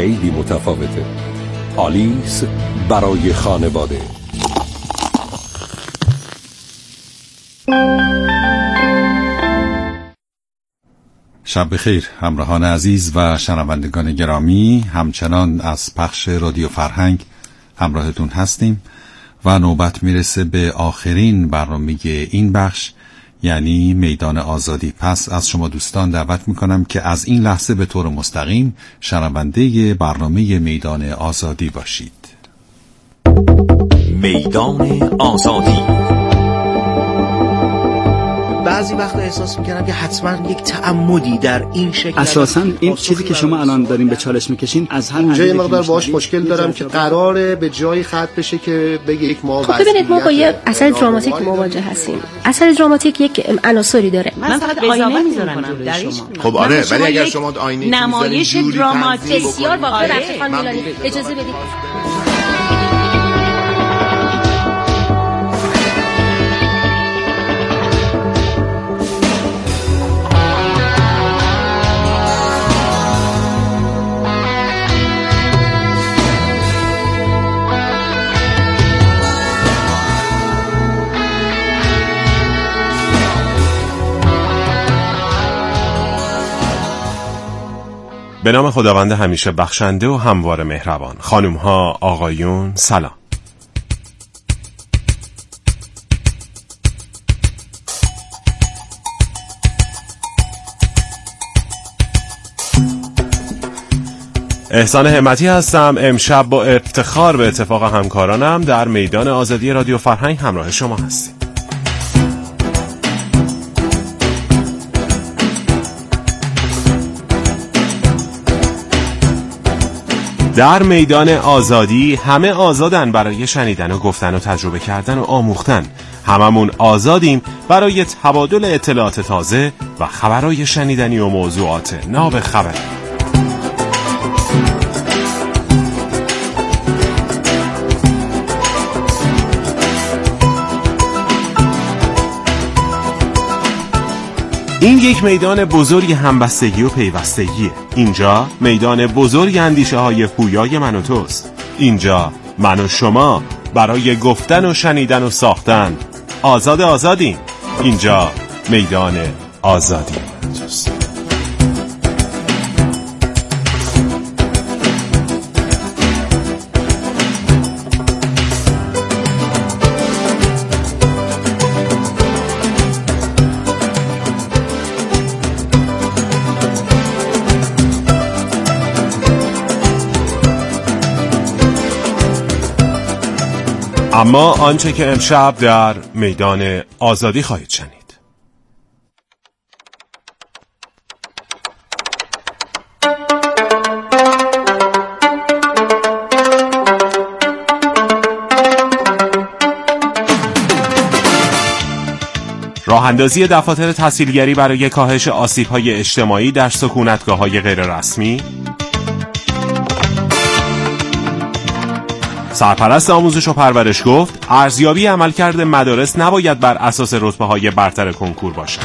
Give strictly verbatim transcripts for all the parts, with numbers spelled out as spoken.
خیلی متفاوته. آلیس برای خانواده. شب بخیر همراهان عزیز و شنوندگان گرامی، همچنان از پخش رادیو فرهنگ همراهتون هستیم و نوبت میرسه به آخرین برنامه این بخش، یعنی میدان آزادی. پس از شما دوستان دعوت میکنم که از این لحظه به طور مستقیم شنونده برنامه میدان آزادی باشید. میدان آزادی. بعضی وقتا احساس میکنم که حتما یک تعمدی در این شکل اساساً این چیزی که شما الان دارین به چالش میکشین از هر جای مقدار باش مشکل دارم که قراره به جای خط بشه که بگه یک ما خب ببینید ما با یه اثر دراماتیک مواجه هستیم. اثر دراماتیک یک عناصری داره. من فقط آینه میذارم درش. خب آره، ولی اگر شما آینه نمایش دراماتیک بسیار واقعا رفتخان میلانی اجازه بدید. به نام خداوند همیشه بخشنده و هموار مهربان. خانم ها، آقایون، سلام. احسان همتی هستم. امشب با افتخار به اتفاق همکارانم در میدان آزادی رادیو فرهنگ همراه شما هستیم. در میدان آزادی همه آزادن برای شنیدن و گفتن و تجربه کردن و آموختن. هممون آزادیم برای تبادل اطلاعات تازه و خبرهای شنیدنی و موضوعات نابخبری. این یک میدان بزرگ همبستگی و پیوستگیه. اینجا میدان بزرگ اندیشه های پویای من و توست. اینجا من و شما برای گفتن و شنیدن و ساختن آزاد آزادیم. اینجا میدان آزادی من و توست. اما آنچه که امشب در میدان آزادی خواهید شنید، راه اندازی دفاتر تحصیلگری برای کاهش آسیب‌های اجتماعی در سکونتگاه‌های غیررسمی، سرپرست آموزش و پرورش گفت ارزیابی عملکرد مدارس نباید بر اساس رتبه‌های برتر کنکور باشد.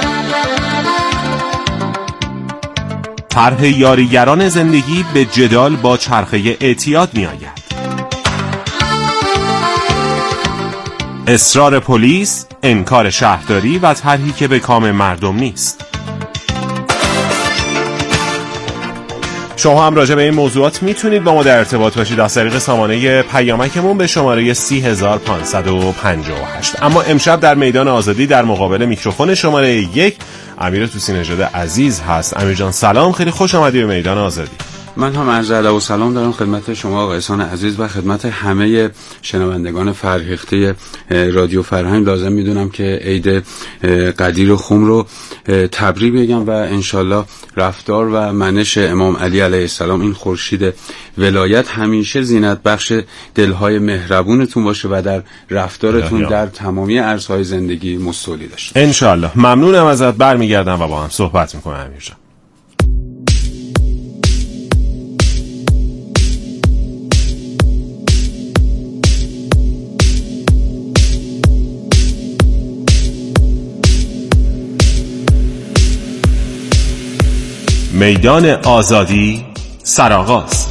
طرح یاریگران زندگی به جدال با چرخه اعتیاد می‌آید. اصرار پلیس، انکار شهرداری و طرحی که به کام مردم نیست. شما هم راجع به این موضوعات میتونید با ما در ارتباط باشید از طریق سامانه پیامکمون به شماره سی هزار و پانصد و پنجاه و هشت. اما امشب در میدان آزادی در مقابل میکروفون شماره یک امیر توسی نژاد عزیز هست. امیر جان سلام، خیلی خوش آمدی به میدان آزادی. من هم عرض ادب و سلام دارم خدمت شما آقای احسان عزیز و خدمت همه شنوندگان فرهیخته رادیو فرهنگ. لازم میدونم که عید قدیر و خم رو تبریک بگم و انشالله رفتار و منش امام علی علیه السلام، این خورشید ولایت، همیشه زینت بخش دلهای مهربونتون باشه و در رفتارتون در تمامی عرصه‌های زندگی مستولی داشته. انشالله. ممنونم ازت، برمیگردم و با هم صحبت میکنم. امیر جان میدان آزادی، سرآغاز.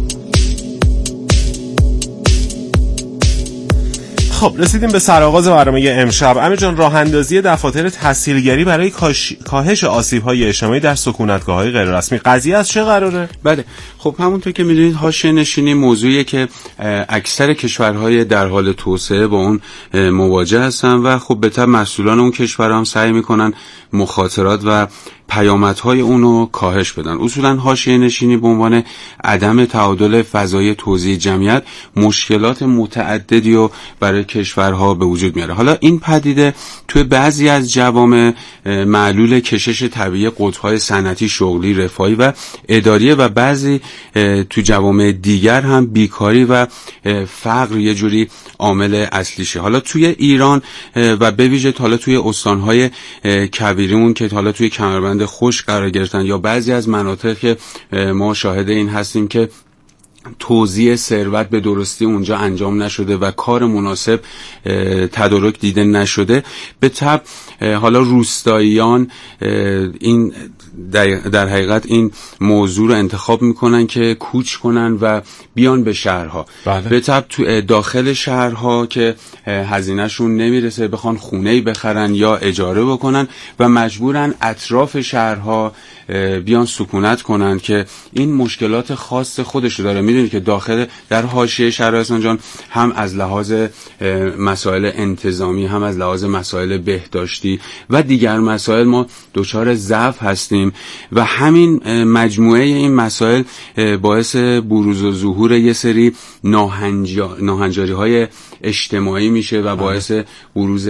خب رسیدیم به سرآغاز برنامه امشب. امیر جان، راه اندازی دفاتر تحصیلگری برای کاش... کاهش آسیب‌های اجتماعی در سکونتگاه‌های غیر رسمی، قضیه از چه قراره؟ بله، خب همونطور که می‌دونید حاشیه نشینی موضوعیه که اکثر کشورهای در حال توسعه با اون مواجه هستن و خب به طب مسئولان اون کشورها هم سعی می‌کنن مخاطرات و پیامدهای اونو کاهش بدن. اصولا حاشیه نشینی به عنوان عدم تعادل فضای توزیع جمعیت مشکلات متعددی رو برای کشورها به وجود میاره. حالا این پدیده توی بعضی از جوامع معلول کشش طبیعی قطب‌های صنعتی، شغلی، رفاهی و اداریه و بعضی تو جوامع دیگر هم بیکاری و فقر یه جوری عامل اصلیشه. حالا توی ایران و به ویژه حالا توی استان‌های کویریمون که حالا توی کمربند خشک قرار گرفتن یا بعضی از مناطق که ما شاهد این هستیم که توزیع ثروت به درستی اونجا انجام نشده و کار مناسب تدارک دیده نشده، به طب حالا روستاییان این در حقیقت این موضوع رو انتخاب میکنن که کوچ کنن و بیان به شهرها. بله. به طب تو داخل شهرها که هزینهشون نمیرسه بخوان خونه‌ای بخرن یا اجاره بکنن و مجبورن اطراف شهرها بیان سکونت کنن که این مشکلات خاص خودش رو داره. میدونید که داخل در حاشیه شهر احسان جان هم از لحاظ مسائل انتظامی هم از لحاظ مسائل بهداشتی و دیگر مسائل ما دچار ضعف هستیم و همین مجموعه این مسائل باعث بروز و ظهور یه سری ناهنجاری های اجتماعی میشه و باعث بروز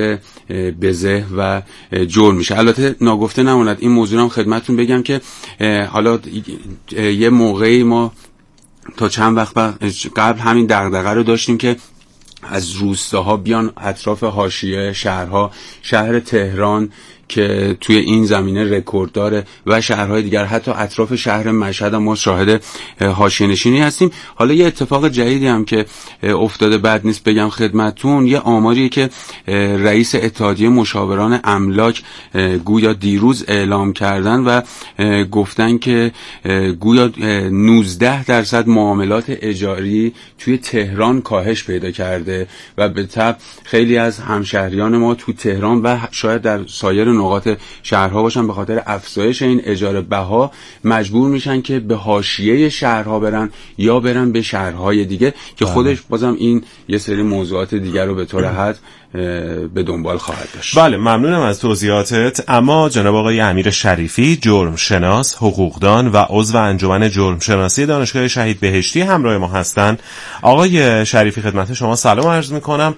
بزه و جرم میشه. البته ناگفته نماند این موضوع هم خدمتتون بگم که حالا یه موقعی ما تا چند وقت قبل همین دغدغه رو داشتیم که از روستاها بیان اطراف حاشیه شهرها، شهر تهران که توی این زمینه رکورد داره و شهرهای دیگر، حتی اطراف شهر مشهد هم ما شاهد حاشیه نشینی هستیم. حالا یه اتفاق جدیدی هم که افتاده بد نیست بگم خدمتتون، یه آماریه که رئیس اتحادیه مشاوران املاک گویا دیروز اعلام کردن و گفتن که گویا نوزده درصد معاملات اجاری توی تهران کاهش پیدا کرده و به طب خیلی از همشهریان ما تو تهران و شاید در سایر نقاط شهرها باشن به خاطر افزایش این اجاره بها مجبور میشن که به حاشیه شهرها برن یا برن به شهرهای دیگه که خودش بازم این یه سری موضوعات دیگر رو به طور حد به دنبال خواهد داشت. بله، ممنونم از توضیحاتت. اما جناب آقای امیر شریفی، جرم شناس، حقوقدان و عضو انجمن جرم شناسی دانشگاه شهید بهشتی همراه ما هستند. آقای شریفی خدمت شما سلام عرض میکنم.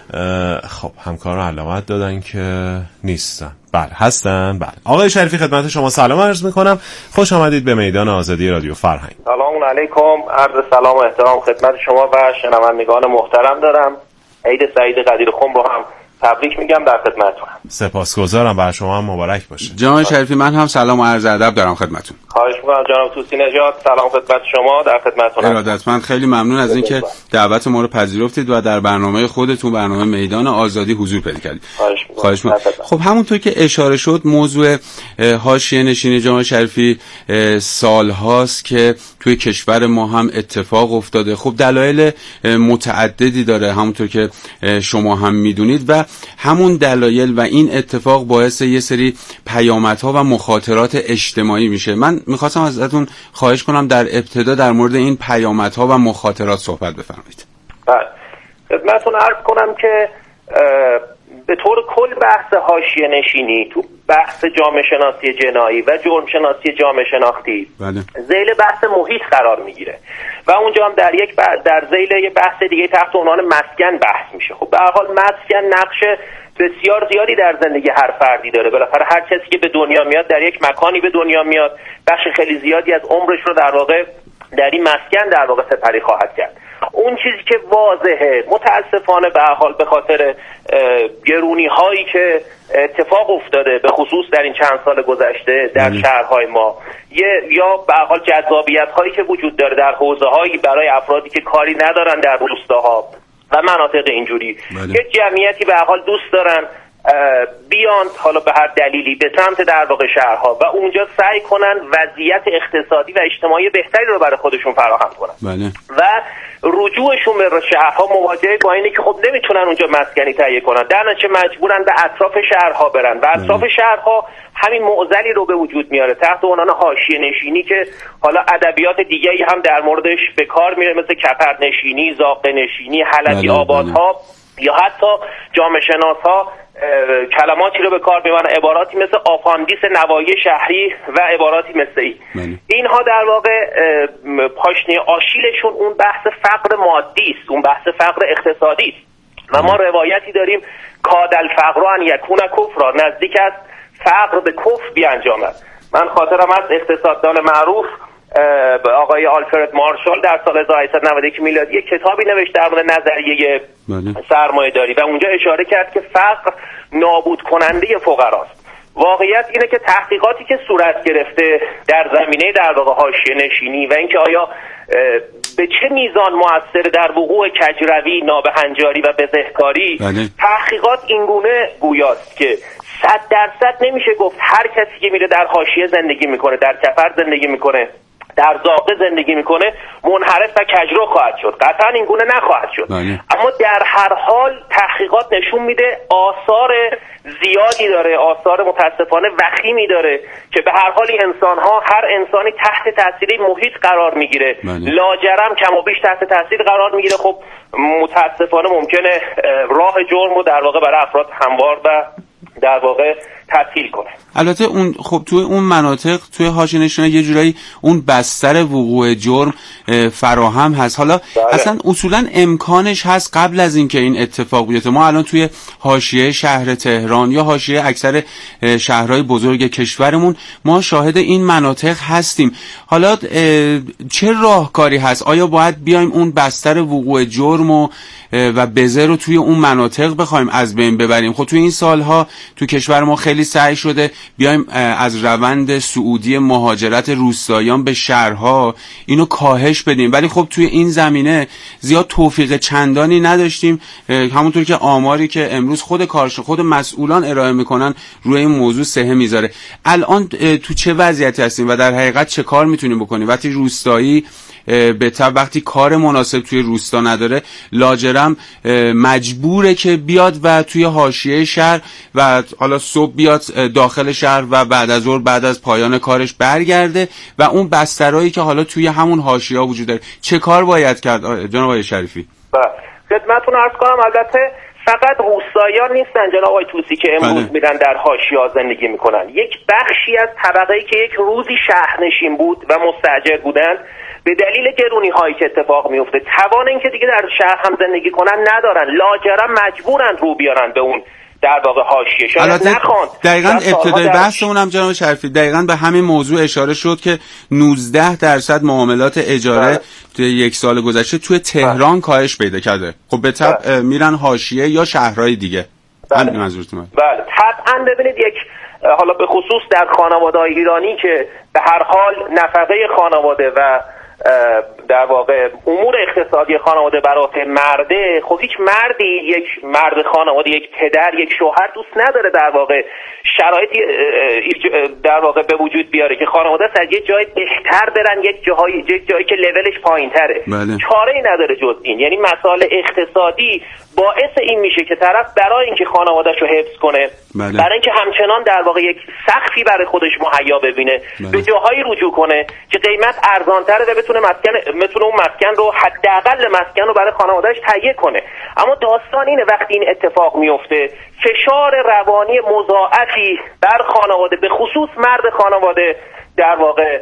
خب همکار علامت دادن که نیستن. بله هستن. بله آقای شریفی خدمت شما سلام عرض میکنم. خوش آمدید به میدان آزادی رادیو فرهنگ. سلام علیکم، عرض سلام و احترام خدمت شما و شنوندگان محترم دارم. عید سعید قدیر خم رو هم تبریک میگم، در خدمتتونم. سپاسگزارم، بر شما هم مبارک باشه. جناب شریفی من هم سلام و عرض ادب دارم خدمتتون. خواهش میکنم جناب توسی نژاد، سلام خدمت شما، در خدمتتونم. ارادتمند، خیلی ممنون از اینکه دعوت ما رو پذیرفتید و در برنامه خودتون، برنامه میدان آزادی، حضور پیدا کردید. خواهش میکنم. خب همونطور که اشاره شد موضوع حاشیه نشینی جناب شریفی سال هاست که توی کشور ما هم اتفاق افتاده. خب دلایل متعددی داره همونطور که شما هم میدونید و همون دلایل و این اتفاق باعث یه سری پیامدها و مخاطرات اجتماعی میشه. من میخواستم ازتون خواهش کنم در ابتدا در مورد این پیامدها و مخاطرات صحبت بفرمایید. بله، خدمتتون عرض کنم که به طور کل بحث حاشیه نشینی تو بحث جامعه شناسی جنایی و جرم شناسی جامعه شناختی بله. ذیل بحث محیط قرار میگیره و اونجا هم در یک بحث در ذیل یه بحث دیگه تحت عنوان مسکن بحث میشه. خب به هر حال مسکن نقش بسیار زیادی در زندگی هر فردی داره. بالاخره هر کسی که به دنیا میاد در یک مکانی به دنیا میاد، بخش خیلی زیادی از عمرش رو در واقع در این مسکن در واقع سپری خواهد کرد. اون چیزی که واضحه متاسفانه به هر حال به خاطر گرونی هایی که اتفاق افتاده به خصوص در این چند سال گذشته در بله. شهرهای ما یه یا به هر حال جذابیت هایی که وجود داره در حوزه هایی برای افرادی که کاری ندارن در روستاها و مناطق اینجوری بله. یه جمعیتی به هر حال دوست دارن بیاند حالا به هر دلیلی به سمت در واقع شهرها و اونجا سعی کنن وضعیت اقتصادی و اجتماعی بهتری رو برای خودشون فراهم کنن. بله. و رجوعشون به شهرها مواجهه با اینه که خب نمیتونن اونجا مسکنی تهیه کنن، در نتیجه مجبورن به اطراف شهرها برن و اطراف بله. شهرها همین معضلی رو به وجود میاره تحت عنوان حاشیه نشینی که حالا ادبیات دیگه‌ای هم در موردش به کار میره، مثل کپرنشینی، زاغ نشینی، حلبی بله. آبادها بله. یا حتی جامعه شناس‌ها کلماتی رو به کار میبرن، عباراتی مثل آفاندیس نوایی شهری و عباراتی مثل این. بله. اینها در واقع پاشنه آشیلشون اون بحث فقر مادی است، اون بحث فقر اقتصادی است و ما روایتی داریم کاد الفقر ان یکون کفرا، نزدیک است فقر به کفر بیانجامد. من خاطرم از اقتصاددان معروف آقای آلفرد مارشال در سال هزار و هشتصد و نود و یک میلادی یک کتابی نوشت در مورد نظریه سرمایه داری و اونجا اشاره کرد که فقر نابود کننده فقراست. واقعیت اینه که تحقیقاتی که صورت گرفته در زمینه در واقع حاشیه نشینی و اینکه آیا به چه میزان مؤثر در وقوع کجروی، نابهنجاری و بزهکاری، تحقیقات اینگونه گویاست که صد درصد نمیشه گفت هر کسی که میره در حاشیه زندگی میکنه، در کفر زندگی میکنه، در زاغه زندگی میکنه منحرف و کجرو خواهد شد. قطعا این گونه نخواهد شد. بله. اما در هر حال تحقیقات نشون میده آثار زیادی داره، آثار متاسفانه وخیمی داره که به هر حال انسان ها، هر انسانی تحت تاثیر محیط قرار میگیره. بله. لاجرم کم و بیش تحت تاثیر قرار میگیره. خب متاسفانه ممکنه راه جرم رو در واقع برای افراد هموار و در واقع تسهیل کنه. البته اون خب توی اون مناطق توی حاشیه نشینی یه جورایی اون بستر وقوع جرم فراهم هست. حالا بله. اصلا اصولا امکانش هست قبل از اینکه این اتفاق بیفته. ما الان توی حاشیه شهر تهران یا حاشیه اکثر شهرهای بزرگ کشورمون ما شاهد این مناطق هستیم. حالا چه راهکاری هست؟ آیا باید بیایم اون بستر وقوع جرم و و بزه رو توی اون مناطق بخوایم از بین ببریم؟ خب توی این سالها تو کشور ما خیلی سعی شده بیایم از روند صعودی مهاجرت روستاییان به شهرها اینو کاهش بدیم، ولی خب توی این زمینه زیاد توفیق چندانی نداشتیم. همونطور که آماری که امروز خود کارش خود مسئولان ارائه میکنن روی این موضوع سهه میذاره. الان تو چه وضعیتی هستیم و در حقیقت چه کار میتونیم بکنیم؟ وقتی روستایی به طب وقتی کار مناسب توی روستا نداره لاجرم مجبوره که بیاد و توی حاشیه شهر و حالا صبح بیاد داخل شهر و بعد از ظهر بعد از پایان کارش برگرده و اون بسترهایی که حالا توی همون حاشیه‌ها وجود داره چه کار باید کرد جناب آقای شریفی؟ بله خدمتتون عرض کنم البته فقط روستاییان نیستن جناب آقای طوسی که امروز میرن در حاشیه‌ها زندگی میکنن. یک بخشی از طبقه‌ای که یک روزی شهرنشین بود و مستاجر بودند به دلیل گرونی هایی که اتفاق میفته توان اینکه دیگه در شهر هم زندگی کنن ندارن، لاجرم مجبورن رو بیارن به اون در واقع حاشیه. شاید نخواند. دقیقاً ابتدای بحثمون هم جناب شریفی دقیقاً به همین موضوع اشاره شد که نوزده درصد معاملات اجاره توی یک سال گذشته توی تهران کاهش پیدا کرده. خب به طب میرن حاشیه یا شهرهای دیگه. بله منظورتون؟ بله طبعاً ببینید یک حالا به خصوص در خانواده‌های ایرانی که به هر حال نفقه خانواده و در واقع امور اقتصادی خانواده بر عهده مرده، خب هیچ مردی یک مرد خانواده یک پدر یک شوهر دوست نداره در واقع شرایطی در واقع به وجود بیاره که خانواده از یک جای بهتر برن یک جایی یک جایی که لولش پایین‌تره. بله. چاره‌ای نداره جز این. یعنی مسائل اقتصادی باعث این میشه که طرف برای اینکه خانواده‌اش رو حفظ کنه، بله. برای اینکه همچنان در واقع یک سقفی برای خودش مهیا ببینه، بله. به جاهایی رجوع کنه که قیمت ارزان‌تره و بتونه مسکن بتونه اون مسکن رو حداقل مسکن رو برای خانواده‌اش تهیه کنه. اما داستان اینه وقتی این اتفاق میفته فشار روانی مضاعفی بر خانواده به خصوص مرد خانواده در واقع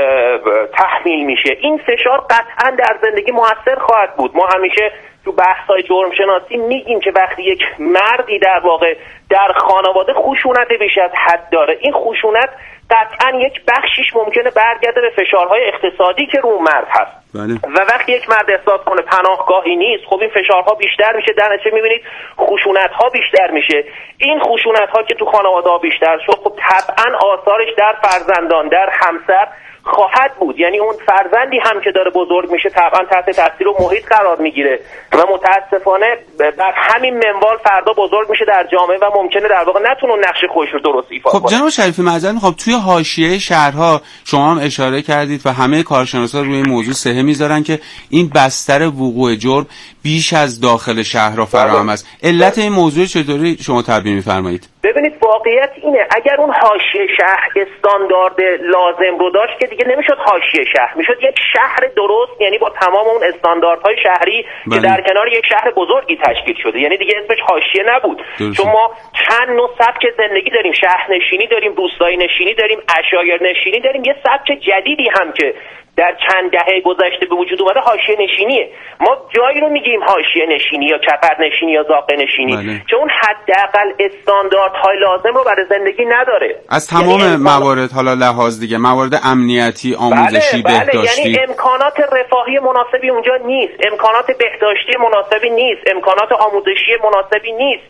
تحمیل میشه. این فشار قطعا در زندگی مؤثر خواهد بود. ما همیشه تو بحث‌های جرم شناسی میگیم که وقتی یک مردی در واقع در خانواده خشونت بیش از حد داره، این خشونت قطعا یک بخشیش ممکنه برگرده به فشارهای اقتصادی که رو مرد هست. بله. و وقتی یک مرد احساس کنه پناهگاهی نیست، خب این فشارها بیشتر میشه، در نتیجه میبینید خشونت‌ها بیشتر میشه. این خشونت‌ها که تو خانواده‌ها بیشتر شد خب طبعا آثارش در فرزندان، در همسر خواهد بود. یعنی اون فرزندی هم که داره بزرگ میشه طبعا تحت تاثیر و محیط قرار میگیره و متاسفانه بر همین منوال فردا بزرگ میشه در جامعه و ممکنه در واقع نتونه نقش خودش رو درست ایفا کنه. خب جناب شریفی معذرت میخوام، توی حاشیه شهرها شما هم اشاره کردید و همه کارشناسا روی این موضوع سهه میذارن که این بستر وقوع جرم بیش از داخل شهرها فراهم است. علت این موضوع چطوری شما تعبیر میفرمایید؟ ببینید واقعیت اینه اگر اون حاشیه شهر استاندارد لازم رو داشت که دیگه نمیشد حاشیه شهر، میشد یک شهر درست، یعنی با تمام اون استانداردهای شهری بله. که در کنار یک شهر بزرگی تشکیل شده، یعنی دیگه اسمش حاشیه نبود. درست. چون ما چند نوع سبک زندگی داریم، شهرنشینی داریم، روستایی نشینی داریم، عشایر نشینی داریم، یه سبک جدیدی هم که در چند دهه گذشته به وجود اومده حاشیه نشینیه. ما جایی رو میگیم حاشیه نشینی یا چپر نشینی یا زاغ نشینی بله. چون حداقل استانداردهای لازم رو برای زندگی نداره. از تمام یعنی موارد حالا لحاظ دیگه، موارد امنیتی، آموزشی، بله، بهداشتی، بله. یعنی امکانات رفاهی مناسبی اونجا نیست، امکانات بهداشتی مناسبی نیست، امکانات آموزشی مناسبی نیست.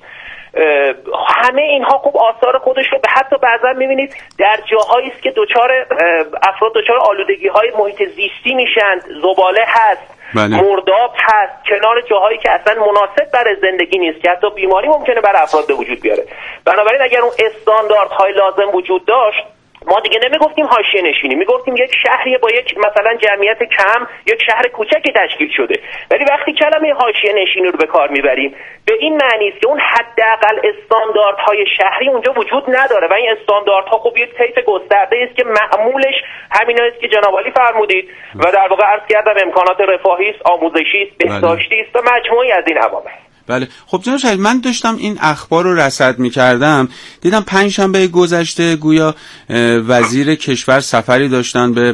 همه اینها خوب آثار خودش رو به حتی بعضا میبینید در جاهایی است که دچار افراد دچار آلودگی های محیط زیستی میشن، زباله هست بله. مرداب هست، کنار جاهایی که اصلا مناسب برای زندگی نیست که حتی بیماری ممکنه برای افراد به وجود بیاره. بنابراین اگر اون استانداردهای لازم وجود داشت ما دیگه نمیگفتیم حاشیه نشینی، میگفتیم یک شهری با یک مثلا جمعیت کم، یک شهر کوچکی تشکیل شده. ولی وقتی کلمه حاشیه نشینی رو به کار میبریم به این معنی است که اون حداقل استانداردهای شهری اونجا وجود نداره و این استانداردها خب یک طیف گسترده است که معمولش همین است که جناب عالی فرمودید و در واقع عرض کردم امکانات رفاهی است، آموزشی است، بهداشتی است و مجموعی از این عوامل. بله. خب جناب شریف، من داشتم این اخبار رو رصد می‌کردم، دیدم پنجشنبه گذشته گویا وزیر کشور سفری داشتن به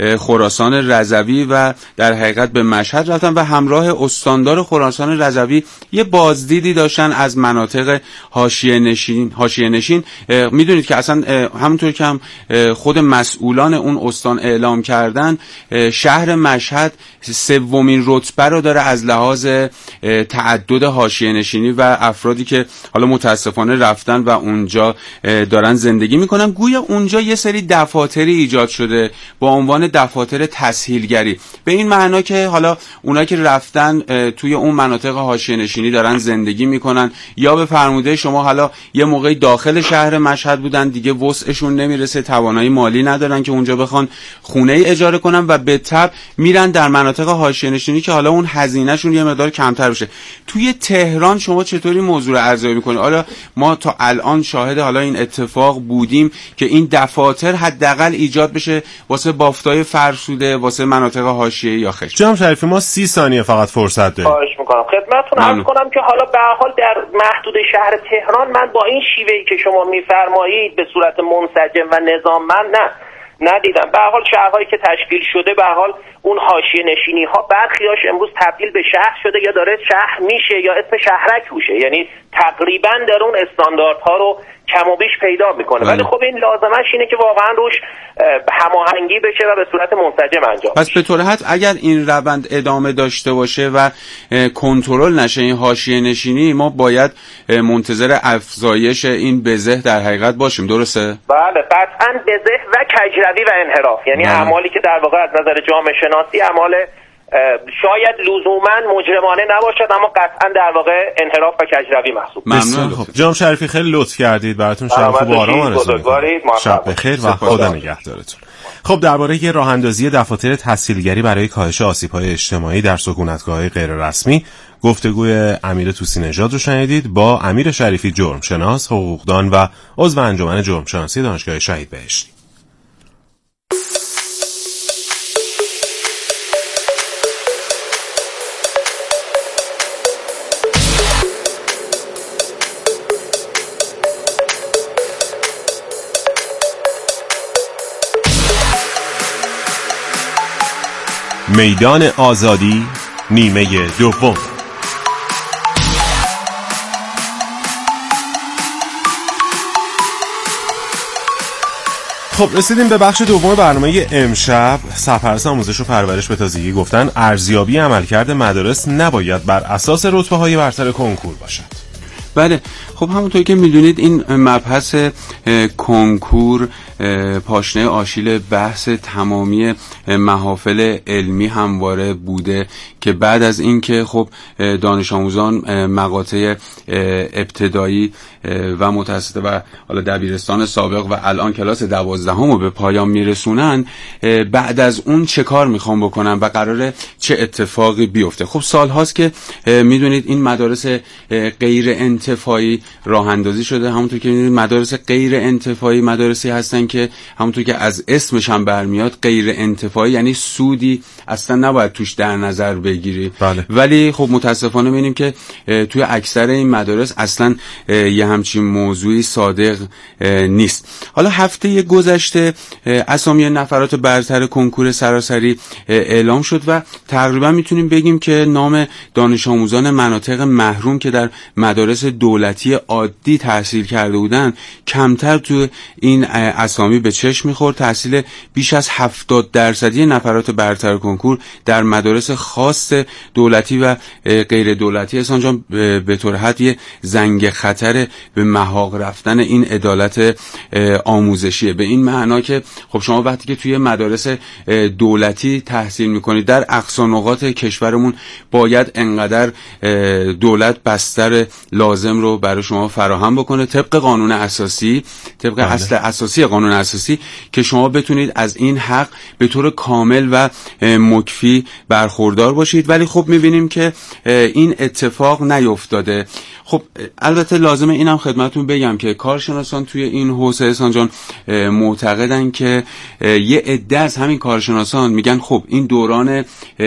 خراسان رضوی و در حقیقت به مشهد رفتن و همراه استاندار خراسان رضوی یه بازدیدی داشتن از مناطق حاشیه نشین. حاشیه نشین میدونید که اصلا همونطور که هم خود مسئولان اون استان اعلام کردن، شهر مشهد سومین رتبه رو داره از لحاظ تعدد حاشیه نشینی و افرادی که حالا متاسفانه رفتن و اونجا دارن زندگی میکنن. گویا اونجا یه سری دفاتری ایجاد شده با عنوان دفاتر تسهیلگری، به این معنا که حالا اونایی که رفتن توی اون مناطق حاشیه نشینی دارن زندگی میکنن، یا به فرموده شما حالا یه موقعی داخل شهر مشهد بودن دیگه وسعشون نمیرسه، توانایی مالی ندارن که اونجا بخوان خونه ای اجاره کنن و به تبع میرن در مناطق حاشیه نشینی که حالا اون هزینهشون یه مقدار کمتر بشه. توی تهران شما چطوری موضوع رو ارزیابی می‌کنید؟ حالا ما تا الان شاهد حالا این اتفاق بودیم که این دفاتر حداقل ایجاد بشه واسه بافتای فرسوده، واسه مناطق حاشیه‌ای یا خشت. جناب شریفی ما سی ثانیه فقط فرصت داریم. خواهش می‌کنم خدمتتون عرض کنم که حالا به هر حال در محدود شهر تهران من با این شیوهی که شما می‌فرمایید به صورت منسجم و نظاممند نه ندیدم. به هر حال شهرهایی که تشکیل شده به هر حال اون حاشیه نشینی ها برخیاش امروز تبدیل به شهر شده یا داره شهر میشه یا اسم شهرک روشه، یعنی تقریبا در اون استانداردها رو کم و بیش پیدا میکنه. ولی خب این لازمش اینه که واقعا روش هماهنگی بشه و به صورت منسجم انجام پس به طور حد اگر این روند ادامه داشته باشه و کنترل نشه این حاشیه نشینی، ما باید منتظر افزایش این بزه در حقیقت باشیم، درسته؟ بله قطعا بزه و کجروی و انحراف، یعنی اعمالی که در واقع از نظر جامعه شناسی اعمال شاید لزوما مجرمانه نباشد اما قطعا در واقع انحراف و کجروی محسوب. ممنون. خب جناب شریفی خیلی لطف کردید، براتون شب خوب و آرام آرزو می‌کنم. شب بخیر و خدا نگهدارتون. خب درباره راه اندازی دفاتر تسهیلگری برای کاهش آسیب‌های اجتماعی در سکونتگاه‌های غیر رسمی گفتگوی امیر طوسی نژاد رو شنیدید با امیر شریفی، جرمشناس، حقوقدان و عضو انجمن جرمشناسی دانشگاه شهید بهشتی. میدان آزادی نیمه دوم. خب رسیدیم به بخش دوم برنامه امشب. سرپرست آموزش و پرورش به تازگی گفتن ارزیابی عملکرد مدارس نباید بر اساس رتبه‌های برتر کنکور باشد. بله، خب همونطور که میدونید این مبحث کنکور پاشنه آشیل بحث تمامی محافل علمی همواره بوده که بعد از اینکه خب دانش آموزان مقاطع ابتدایی و متوسطه و حالا دبیرستان سابق و الان کلاس دوازدهم رو به پایان میرسونن، بعد از اون چه کار میخوام بکنن و قراره چه اتفاقی بیفته. خب سال هاست که میدونید این مدارس غیر انتفاعی راه اندازی شده. همونطور که میدونید مدارس غیر انتفاعی مدارسی هستن که همونطور که از اسمش هم برمیاد غیر انتفاعی یعنی سودی اصلا نباید توش در نظر بگیری. بله. ولی خب متاسفانه میبینیم که توی اکثر این مدارس اصلا یه همچین موضوعی صادق نیست. حالا هفته گذشته اسامی نفرات برتر کنکور سراسری اعلام شد و تقریبا میتونیم بگیم که نام دانش آموزان مناطق محروم که در مدارس دولتی عادی تحصیل کرده بودن کمتر تو این اسامی به چشم میخورد. تحصیل بیش از هفتاد درصدی نفرات برتر کنکور در مدارس خاص دولتی و غیر دولتی احسان جان به طور حد یه زنگ خطر به محاق رفتن این عدالت آموزشیه. به این معنا که خب شما وقتی که توی مدارس دولتی تحصیل میکنید در اقصا نقاط کشورمون باید انقدر دولت بستر لازم رو برای شما فراهم بکنه طبق قانون اساسی، طبق بله. اصل اساسی قانون اساسی که شما بتونید از این حق به طور کامل و مکفی برخوردار باشید. ولی خب میبینیم که این اتفاق نیفتاده. خب البته لازمه اینم خدمتتون بگم که کارشناسان توی این حوزه احسان جان معتقدن که یه عده از همین کارشناسان میگن خب این دوران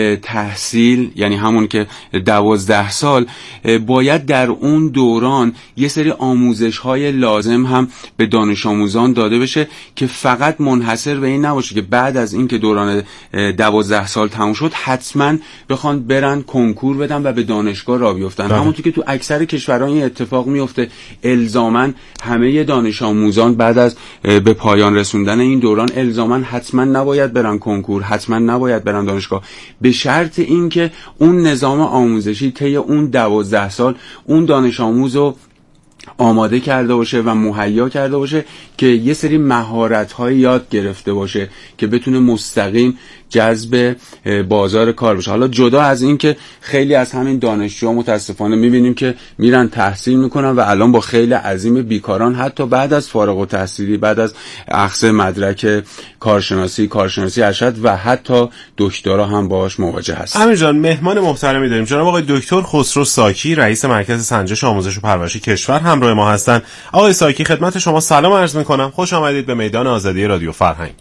تحصیل یعنی همون که دوازده سال باید در اون دوران یه سری آموزش‌های لازم هم به دانش آموزان داده بشه که فقط منحصر به این نباشه که بعد از این که دوران دوازده سال تموم شد حتما بخوان برن کنکور بدن و به دانشگاه راه بیفتن. همونطور که تو اکثر کشورها این اتفاق میفته الزاماً همه دانش آموزان بعد از به پایان رسوندن این دوران الزاماً حتما نباید برن کنکور، حتما نباید برن دانشگاه، به شرط اینکه اون نظام آموزشی طی اون دوازده سال اون دانش آموزو آماده کرده باشه و مهیا کرده باشه که یه سری مهارت‌های یاد گرفته باشه که بتونه مستقیم جذب بازار کار بشه. حالا جدا از این که خیلی از همین دانشجوها متاسفانه می‌بینیم که میرن تحصیل میکنن و الان با خیلی عظیم بیکاران حتی بعد از فارغ التحصیلی، بعد از اخذ مدرک کارشناسی، کارشناسی ارشد و حتی دکترا هم باهاش مواجه هستن. امیر جان مهمان محترمی داریم، جناب آقای دکتر خسرو ساکی، رئیس مرکز سنجش آموزش و پرورش کشور همراه ما هستن. آقای ساکی خدمت شما سلام عرض میکنم، خوش آمدید به میدان آزادی رادیو فرهنگ.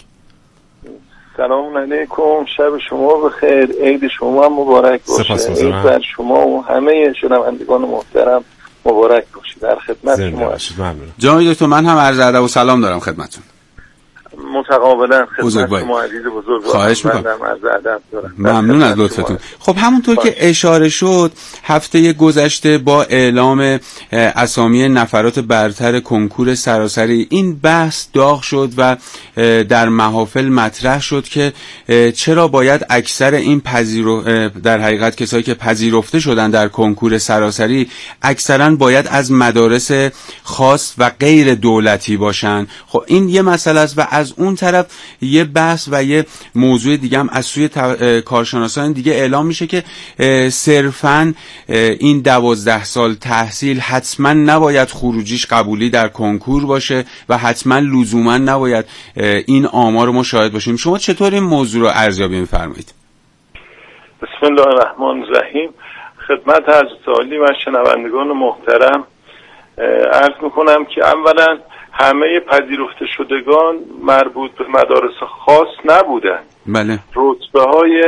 سلام علیکم، شب شما بخیر، عید شما هم مبارک باشه. عید بر شما و همه شنوندگان محترم مبارک باشه. در خدمت شما هستم. جناب دکتر من هم عرض ادب و سلام دارم خدمتتون. متقابلا خدمت شما عزیز بزرگ، خواهش می‌کنم. عرض ادب دارم. ممنون از لطفتون. خب همونطور که اشاره شد هفته گذشته با اعلام اسامی نفرات برتر کنکور سراسری این بحث داغ شد و در محافل مطرح شد که چرا باید اکثر این پذیرو در حقیقت کسایی که پذیرفته شدن در کنکور سراسری اکثرا باید از مدارس خاص و غیر دولتی باشن. خب این یه مسئله است و از اون طرف یه بحث و یه موضوع دیگه هم از سوی کارشناسان دیگه اعلام میشه که صرفاً این دوازده سال تحصیل حتما نباید خروجیش قبولی در کنکور باشه و حتما لزوما نباید این آمار رو ما شاهد باشیم. شما چطور این موضوع رو ارزیابی می‌فرمایید؟ بسم الله الرحمن الرحیم. خدمت حضرت عالی و شنوندگان محترم عرض میکنم که اولا همه پذیرفته شدگان مربوط به مدارس خاص نبودن. بله. رتبه های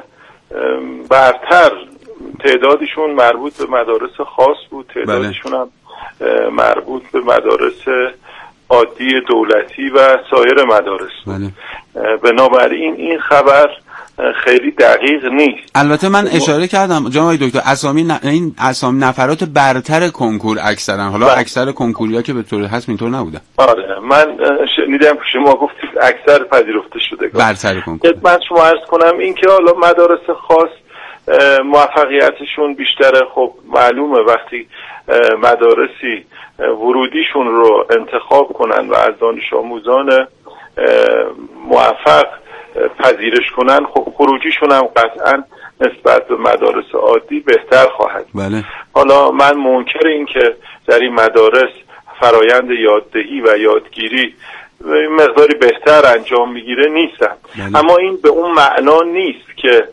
برتر تعدادشون مربوط به مدارس خاص بود، تعدادشون هم مربوط به مدارس عادی دولتی و سایر مدارس. بله. بنابراین این خبر خیلی دقیق نیست. البته من اشاره کردم جناب دکتر اسامی ن... این اسامی نفرات برتر کنکور اکثرا، حالا بله. اکثر کنکوریا که به طور هست اینطور نبودن. آره من شنیدم که شما گفتید اکثر پذیرفته شده برتر کنکور. خدمت شما عرض کنم این که حالا مدارس خاص موفقیتشون بیشتره. خب معلومه وقتی مدارسی ورودیشون رو انتخاب کنن و از دانش آموزان موفق پذیرش کنن، خب خروجیشون هم قطعا نسبت به مدارس عادی بهتر خواهد. بله. حالا من منکر این که در این مدارس فرایند یاددهی و یادگیری مقداری بهتر انجام میگیره نیستم. بله. اما این به اون معنا نیست که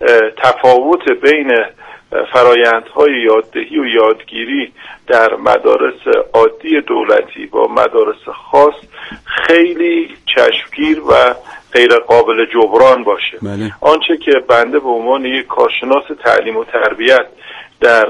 تفاوت بین فرایندهای یاددهی و یادگیری در مدارس عادی دولتی با مدارس خاص خیلی چشمگیر و غیر قابل جبران باشه. بله. آنچه که بنده به عنوان یک کارشناس تعلیم و تربیت در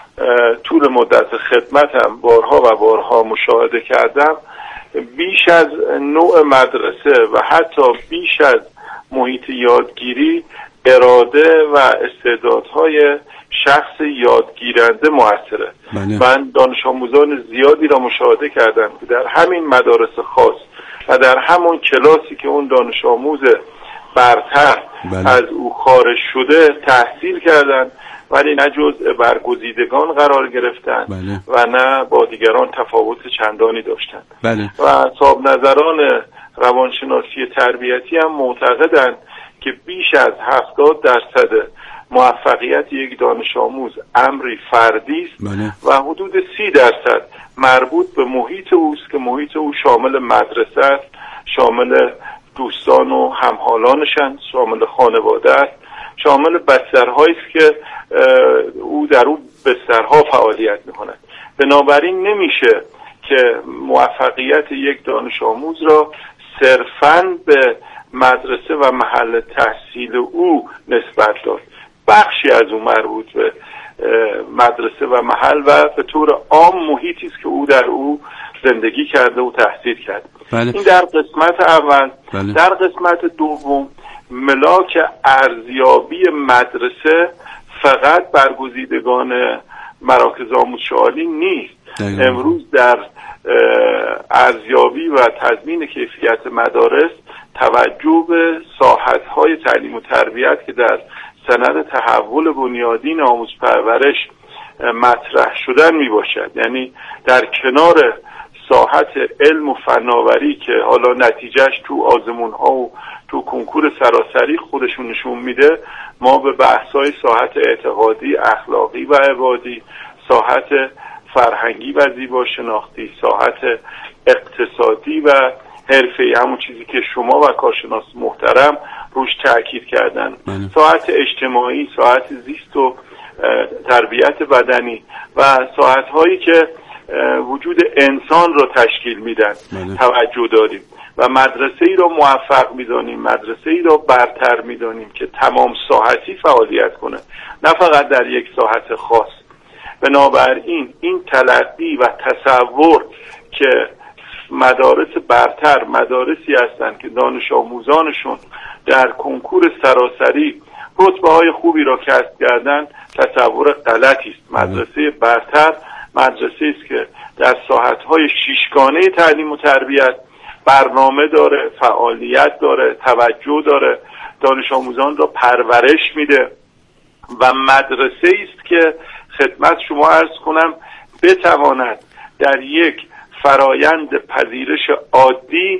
طول مدت خدمتم بارها و بارها مشاهده کردم، بیش از نوع مدرسه و حتی بیش از محیط یادگیری اراده و استعدادهای شخص یادگیرنده موثره. بله. من دانش آموزان زیادی را مشاهده کردم که در همین مدارس خاص و در همون کلاسی که اون دانش آموز برتر بله. از او خارج شده تحصیل کردند، ولی نه جزء برگزیدگان قرار گرفتند بله. و نه با دیگران تفاوت چندانی داشتند. بله. و صاحب نظران روانشناسی تربیتی هم معتقدند که بیش از هفتاد درصد موفقیت یک دانش آموز امری فردی است. بله. و حدود سی درصد مربوط به محیط اوست که محیط او شامل مدرسه است، شامل دوستان و همحالانشند، شامل خانواده است، شامل بسترهایی است که او در او بسترها فعالیت می‌کند. بنابراین نمیشه که موفقیت یک دانش آموز را صرفاً به مدرسه و محل تحصیل او نسبت داد. بخشی از او مربوط به مدرسه و محل و به طور عام محیطی است که او در او زندگی کرده و تحصیل کرده. بله. این در قسمت اول. بله. در قسمت دوم ملاک ارزیابی مدرسه فقط برگزیدگان مراکز آموزش عالی نیست. دقیقا. امروز در ارزیابی و تضمین کیفیت مدارس توجه به ساحت‌های تعلیم و تربیت که در سند تحول بنیادین آموزش پرورش مطرح شدن می باشد. یعنی در کنار ساحت علم و فناوری که حالا نتیجهش تو آزمون ها و تو کنکور سراسری خودشون نشون میده، ما به بحث‌های ساحت اعتقادی، اخلاقی و عبادی، ساحت فرهنگی و زیبا شناختی، ساحت اقتصادی و حرفه‌ای، همون چیزی که شما و کارشناس محترم روش تأکید کردن، بله. ساحت اجتماعی، ساحت زیست و تربیت بدنی و ساحت‌هایی که وجود انسان رو تشکیل میدن بله. توجه داریم و مدرسه ای رو موفق میدانیم، مدرسه ای رو برتر میدانیم که تمام ساحتی فعالیت کنه، نه فقط در یک ساحت خاص. بنابراین این تلقی و تصور که مدارس برتر مدارسی هستند که دانش آموزانشون در کنکور سراسری رتبه های خوبی را کسب کردن، تصور غلطی است. مدرسه برتر مدرسه است که در ساحت‌های شیشگانه تعلیم و تربیت برنامه داره، فعالیت داره، توجه داره، دانش آموزان را پرورش میده و مدرسه است که خدمت شما عرض کنم بتواند در یک فرایند پذیرش عادی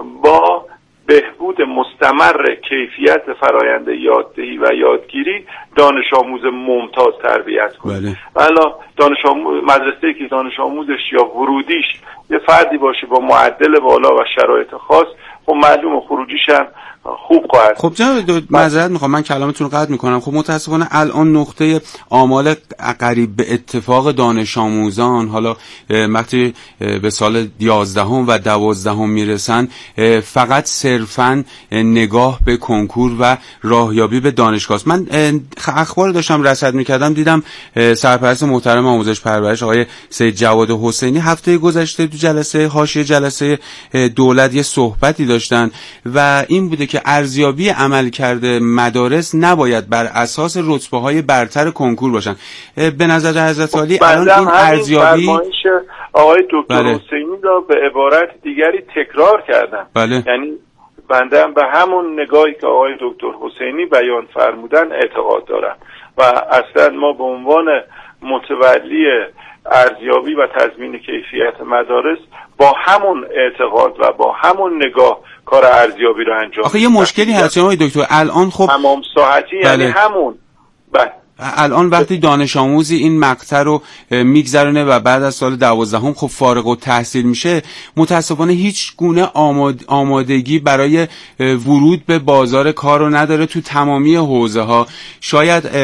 با بهبود مستمر کیفیت فرایند یاددهی و یادگیری دانش آموز ممتاز تربیت کنه. بله. حالا دانش آموز مدرسه‌ای که دانش آموزش یا ورودیش یه فردی باشه با معدل بالا و شرایط خاص، خب معلومه خروجیش هم خوب خواهد. خب جناب معذرت میخوام من کلامتون رو قطع میکنم. خب متاسفانه الان نقطه آمال قریب به اتفاق دانش آموزان، حالا وقتی به سال یازدهم و دوازدهم میرسن، فقط صرفا نگاه به کنکور و راهیابی به دانشگاه. من اخبار داشتم رصد میکردم، دیدم سرپرست محترم آموزش پرورش آقای سید جواد حسینی هفته گذشته تو جلسه حاشیه جلسه دولت یه صحبتی داشتن و این بوده که ارزیابی عملکرد مدارس نباید بر اساس رتبه‌های برتر کنکور باشن. به نظر حضرت عالی الان این ارزیابی آقای دکتر بله. حسینی را به عبارت دیگری تکرار کردن. بله. یعنی بنده هم به همون نگاهی که آقای دکتر حسینی بیان فرمودن اعتقاد دارم و اصلا ما به عنوان متولی ارزیابی و تضمین کیفیت مدارس با همون اعتقاد و با همون نگاه کار ارزیابی رو انجام. آخه یه مشکلی هست آقای دکتر الان خب تمام ساعتی بله. یعنی همون بله. الان وقتی دانش آموزی این مقطع رو میگذرونه و بعد از سال دوازدهم خب فارغ التحصیل میشه، متاسفانه هیچ گونه آماد... آمادگی برای ورود به بازار کار رو نداره تو تمامی حوزه ها. شاید